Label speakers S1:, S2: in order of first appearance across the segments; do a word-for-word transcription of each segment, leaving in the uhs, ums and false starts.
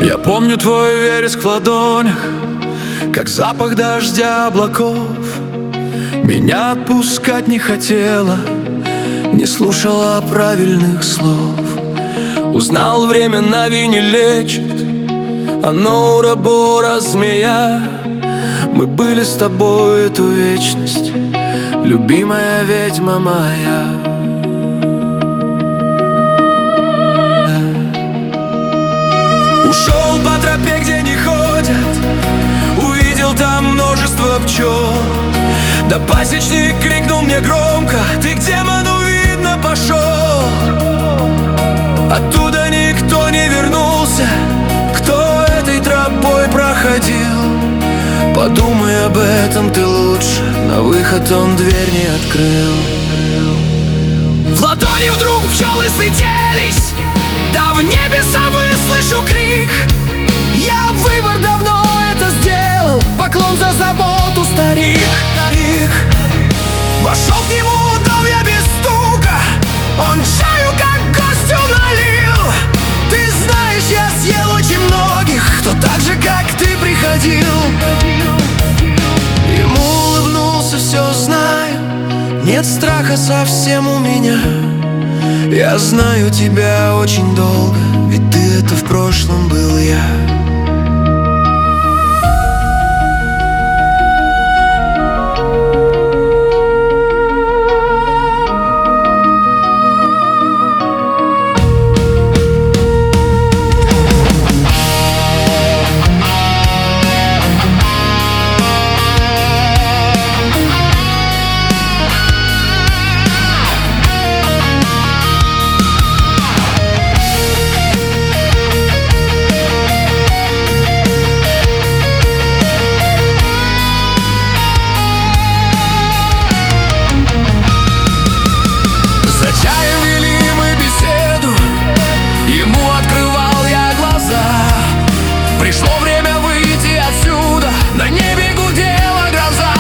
S1: Я помню твой вереск в ладонях, как запах дождя облаков. Меня отпускать не хотела, не слушала правильных слов. Узнал, время нави не лечит, оно ура-бора змея. Мы были с тобой эту вечность, любимая ведьма моя. Ушел по тропе, где не ходят, увидел там множество пчел. Да пасечник крикнул мне громко: ты к демону, видно, пошел. Оттуда никто не вернулся, кто этой тропой проходил. Подумай об этом ты лучше, на выход он дверь не открыл. В ладони вдруг пчелы слетелись, да в небеса выслышу крик. Я выбор давно это сделал, поклон за заботу, старик. Вошел к нему, дал я без стука, он чаю как гостю налил. Ты знаешь, я съел очень многих, кто так же, как ты, приходил. Ему улыбнулся: все знаю, нет страха совсем у меня. Я знаю тебя очень долго, ведь ты — это в прошлом был я. Пришло время выйти отсюда, на небе гудела гроза.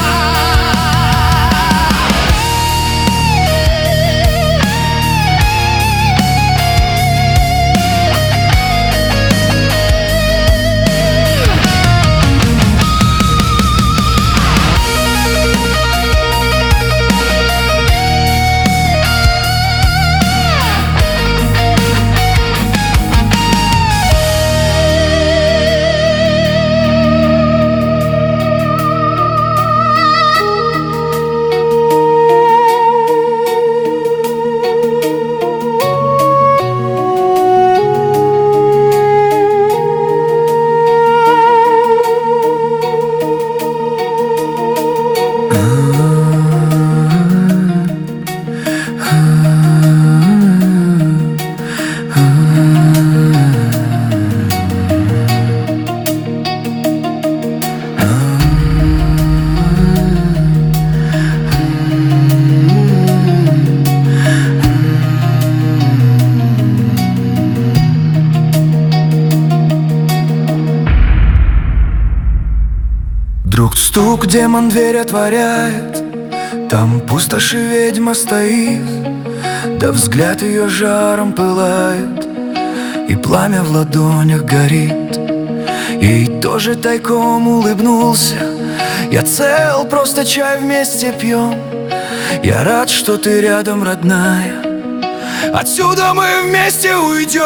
S1: Вдруг стук, демон дверь отворяет, там пустошь и ведьма стоит. Да взгляд ее жаром пылает, и пламя в ладонях горит. Ей тоже тайком улыбнулся: я цел, просто чай вместе пьем. Я рад, что ты рядом, родная, отсюда мы вместе уйдем.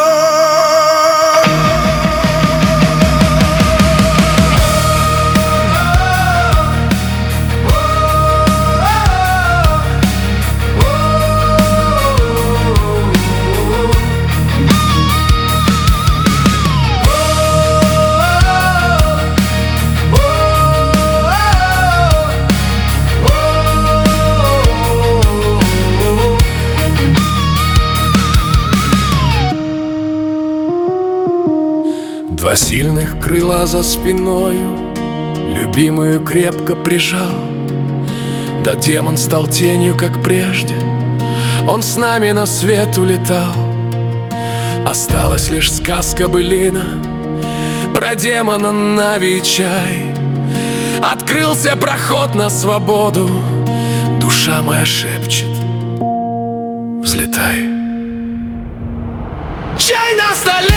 S1: Два сильных крыла за спиною, любимую крепко прижал. Да демон стал тенью, как прежде, он с нами на свет улетал. Осталась лишь сказка былина про демона, нави и чай. Открылся проход на свободу, душа моя шепчет: взлетай. Чай на столе!